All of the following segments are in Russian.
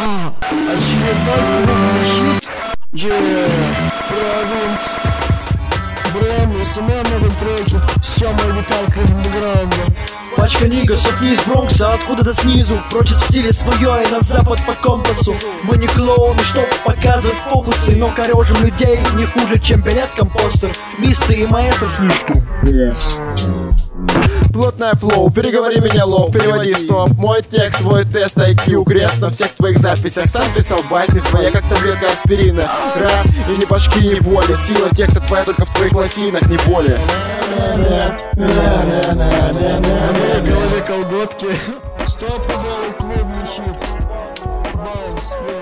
Очередной клубный хит. Провинс. Брэм, СМ на этом треке. Сёма и Виталька из андеграунда. Пачка нигасов не из Бронкса, откуда-то снизу. Прочит в стиле свое и на запад по компасу. Мы не клоуны, чтоб показывать фокусы, но корёжим людей не хуже, чем билет компостер. Мисты и маэстро. Плотное флоу, переговори меня лоу, переводи стоп. Мой текст, свой тест IQ, крест на всех твоих записях. Сам писал басни свои, как таблетка аспирина. Раз, и ни башки, ни боли. Сила текста твоя только в твоих лосинах, не более. В голове колготки. Стопудовый клубный хит. Баунс,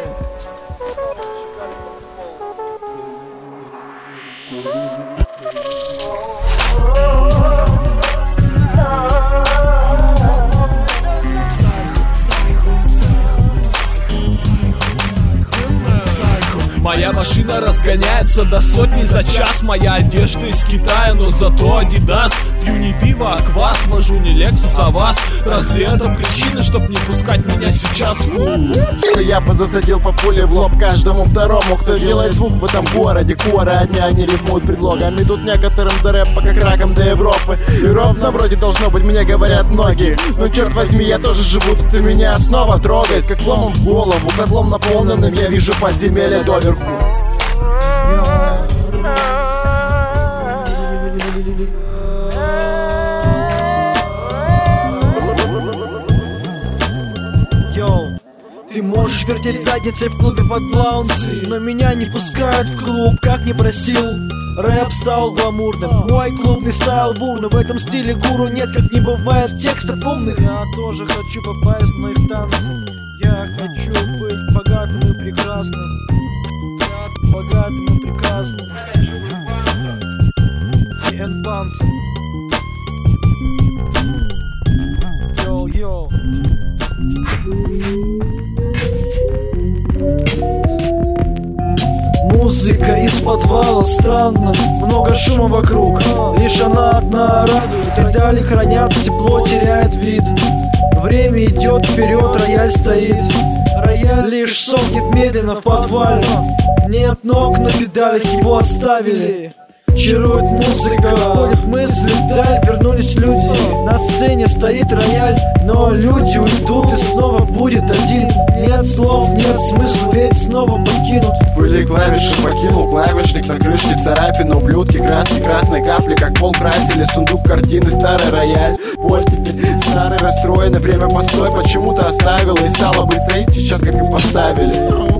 Моя машина разгоняется до сотни за час. Моя одежда из Китая, но зато Адидас. Пью не пиво, а квас. Вожу не Лексус, а вас. Разве это причина, чтоб не пускать меня сейчас в клуб? Я бы засадил по пуле в лоб каждому второму, кто делает звук в этом городе. Коры одни, они рифмуют предлогами. Тут некоторым до рэпа, как раком до Европы. И ровно вроде должно быть, мне говорят многие. Но черт возьми, я тоже живу тут, и меня снова трогает, как ломом в голову. Котлом наполненным я вижу подземелье доверху. Ты можешь вертеть задницей в клубе под баунсы, но меня не пускают в клуб, как не просил. Рэп стал гламурным, мой клубный стайл бурный. В этом стиле гуру нет, как не бывает текстов умных. Я тоже хочу попасть на их танцы. Я хочу быть богатым и прекрасным. Богатым и прекрасным. И энпансом. Йоу-йоу. Музыка из подвала, странно, много шума вокруг. Лишь она одна радует, и далее хранят тепло, теряет вид. Время идет вперед, рояль стоит. Рояль лишь сохнет медленно в подвале. Нет ног на педалях, его оставили. Чарует музыка, ходят мысли вдаль, вернулись люди. На сцене стоит рояль, но люди уйдут и снова будет один. Нет слов, нет смысла, ведь снова покинут. В пыли клавиши покинул клавишник, на крышке царапины, ублюдки, краски, красные капли, как пол красили. Сундук картины, старый рояль. Боль теперь старый, расстроенный, время постой почему-то оставила. И стало быть стоит сейчас, как и поставили.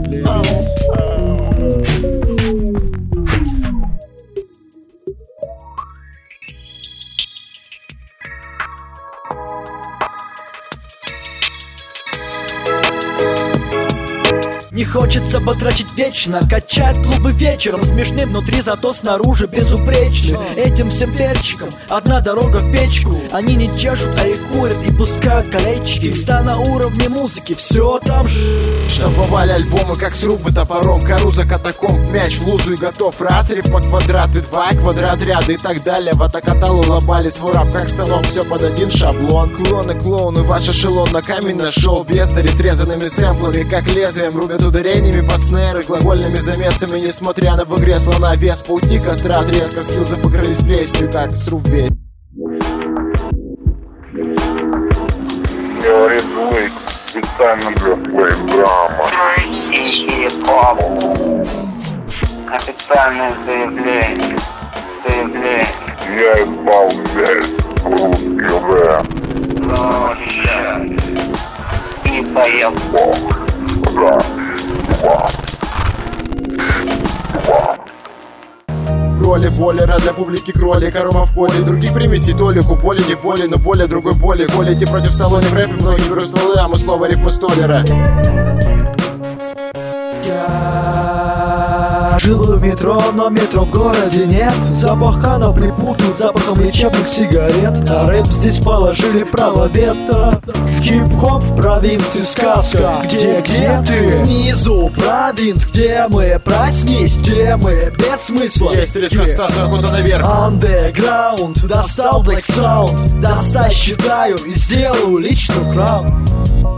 Не хочется потрачить вечно, качать клубы вечером. Смешны внутри, зато снаружи безупречны. Этим всем перчикам одна дорога в печку. Они не чешут, а и курят, и пускают колечки. Ста на уровне музыки, все там же. Штамповали альбомы, как срубы топором. Кору за катакомб, мяч в лузу и готов. Раз, риф по квадрат и два, квадрат ряда и так далее. Ватакатал улыбали свой раб, как станок, все под один шаблон. Клоны, клоуны, ваш эшелон на камень нашел. Бестари срезанными сэмплами, как лезвием рубят ударениями под снейры, глагольными замесами. Несмотря на в игре слона вес, паутни костра отрезка, скилзы покрылись плесенью, как сруб весь. Говорит Луик, специально для своей драмы. Официальное заявление. Я исполняю русский рэп. Но сейчас и поел Бог. Раз, два. В роли болера для публики кролика, рома в поле. Других примесей толику, поле не поле, но более другой поле. Холите против Сталлоне в рэпе, многие берут стволы, а мы снова рифмы Столлера. Жил в метро, но метро в городе нет. Запах хана припутают запахом лечебных сигарет. А рэп здесь положили право вето. Хип-хоп в провинции сказка. Где ты? Снизу провинц, где мы? Проснись, где мы? Без смысла. Есть риск остаться, охота наверх. Underground, достал Black Sound. Достать считаю и сделаю личную краун.